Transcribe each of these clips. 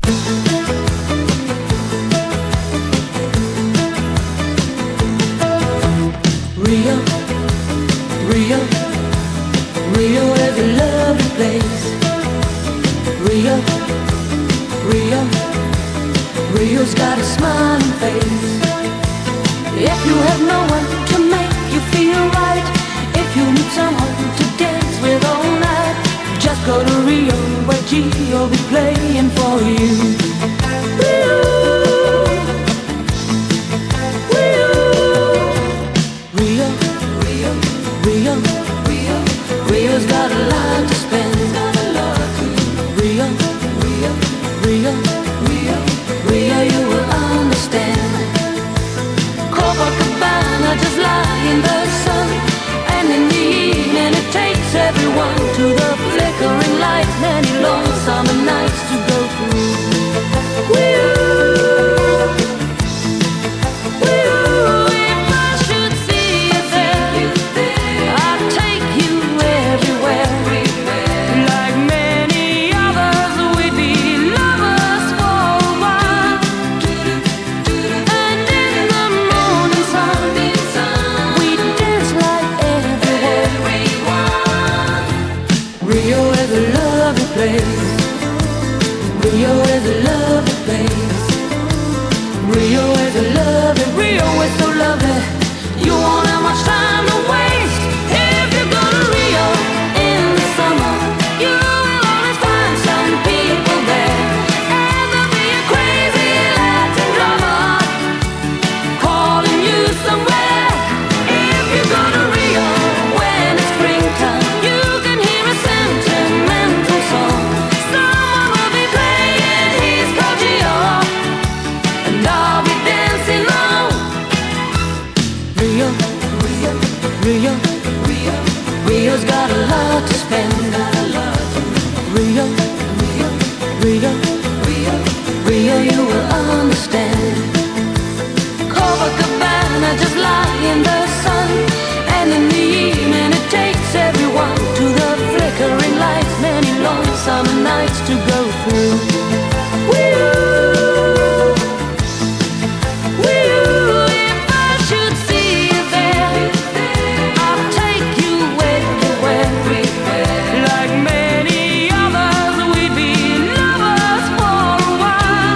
Rio, Rio, Rio is a lovely place. Rio, Rio, Rio's got a smiling face. If you have no one to make you feel right, if you need someone to dance with all night, just go to Rio where Gio will be playing for you. Rio, Rio, Rio, Rio, Rio, Rio's got a lot to spend. Rio, Rio, Rio, Rio, Rio, you will understand. Copacabana just lie in the sun, and in the evening it takes everyone to the flickering lights. Many long summer nights to go through. If I should see you there, I'd take you everywhere. Like many others, we'd be lovers for a while. And in the morning sun, we'd dance like everyone. Rio is a lovely place. Rio is a lovely place. Rio is a lovely, Rio is so lovely. You won't have much time to waste if you go to Rio in the summer. You will always find some people there, and there'll be a crazy Latin drummer calling you somewhere. If you go to Rio when it's springtime, you can hear a sentimental song. Someone will be playing his Gio, and I'll be dancing on. Rio, Rio, Rio, Rio, Rio's got a lot to spend. Rio, Rio, Rio, Rio, Rio, you will understand. Copacabana just lie in the sun, and in the evening it takes everyone to the flickering lights. Many long summer nights to go through. If I should see you there, I'll take you everywhere. Like many others, we'd be lovers for a while.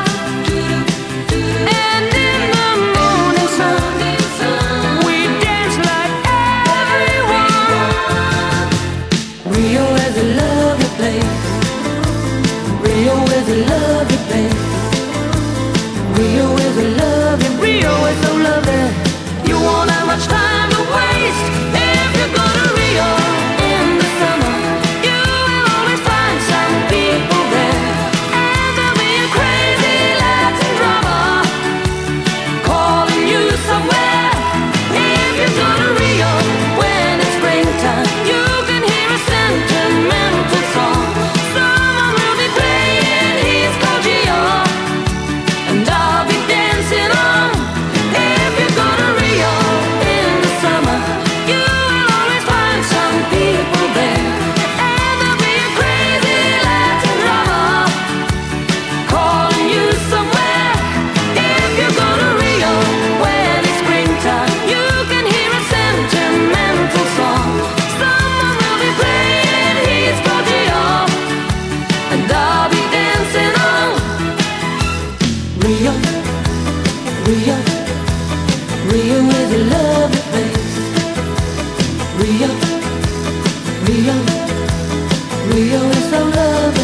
And in the morning sun, we'd dance like everyone. Rio is a lovely place. Rio is a lovely place. Rio is a lovely, Rio is so lovely. You won't have much time to waste if you go to Rio in the summer. You will always find some people there, and there'll be a crazy Latin drummer calling you somewhere. If you go to Rio when it's springtime, you can hear a sentimental song. Someone will be playing his Gio, and I'll be dancing on. If you go to Rio in the summer, you will always find some people there, and there'll be a crazy Latin drummer calling you somewhere. If you go to Rio when it's springtime, you can hear a sentimental song. Someone will be playing his Gio, and I'll be dancing on. Rio, Rio, Rio is a lovely place. Rio, Rio, Rio is so lovely.